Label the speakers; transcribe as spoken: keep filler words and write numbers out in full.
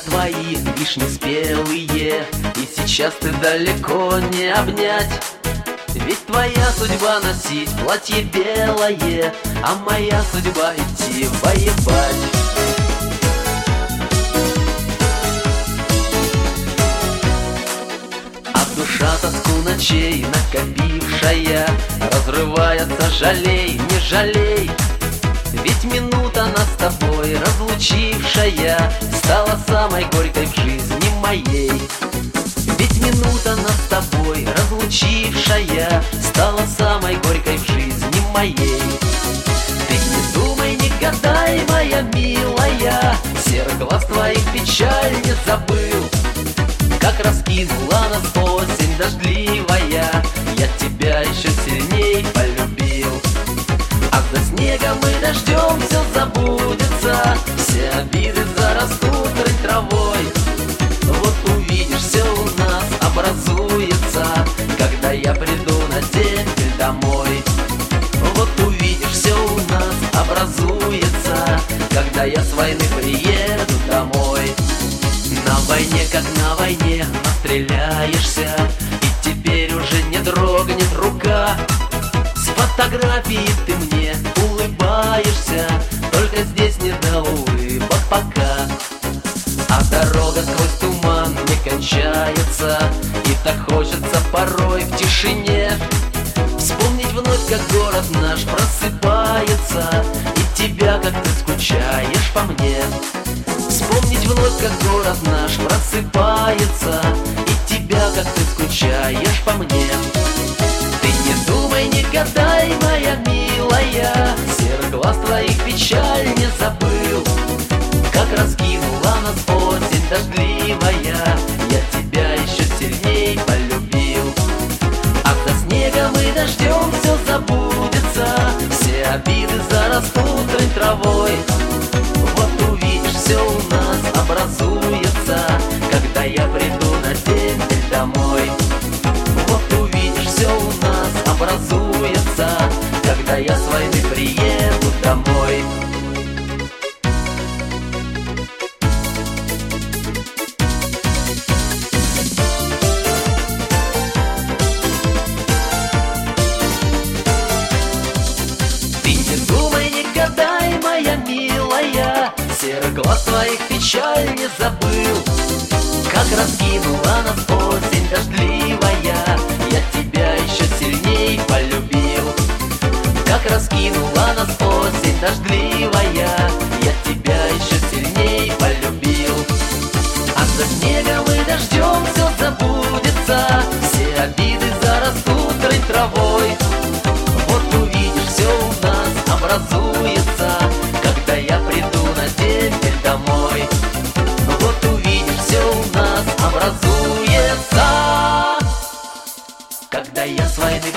Speaker 1: твои вишни спелые, и сейчас ты далеко не обнять. Ведь твоя судьба носить платье белое, а моя судьба идти воевать. А душа тоску ночей накопившая разрывается, жалей, не жалей. Ведь минута нас с тобой разлучившая стала самой горькой в жизни моей. Ведь минута нас с тобой разлучившая стала самой горькой в жизни моей. Ты не думай, не гадай, моя милая, серых глаз твоих печаль не забыл. Как раскинула нас осень дождливая, я тебя еще сильней полюбил. А за снегом и дождем все забудется, все обиды зарастут рыть травой. Вот увидишь, все у нас образуется, когда я приду на дембель домой. Вот увидишь, все у нас образуется, когда я с войны приеду домой. На войне, как на войне, настреляешься, и теперь уже не дрогнет рука. С фотографии ты мне улыбаешься, только здесь не до улыбок пока. А дорога сквозь туман не кончается, и так хочется порой в тишине вспомнить вновь, как город наш просыпается, и тебя, как ты скучаешь по мне. Вспомнить вновь, как город наш просыпается, и тебя, как ты скучаешь по мне. Ты не думай, не гадай, моя милая, серых глаз твоих печаль не забыл. Как раскинула нас осень дождливая, я тебя еще сильней полюбил. А за снегом и дождем все забудется, все обиды зарастут рыть травой. Вот увидишь, все у нас образуется, когда я приду на дембель домой. Вот увидишь, все у нас образуется, когда я с войны приеду домой. Ты не думай, не гадай, моя милая, серых глаз твоих печаль не забыл. Как раскинула нас осень дождливая, я тебя еще сильней полюбил. Как раскинула нас осень дождливая, я тебя еще сильней полюбил. А за снегом и дождем все забудется, все обиды зарастут рыть травой. Вот увидишь, все у нас образуется, когда я приду на дембель домой. Вот увидишь, все у нас образуется, когда я с войны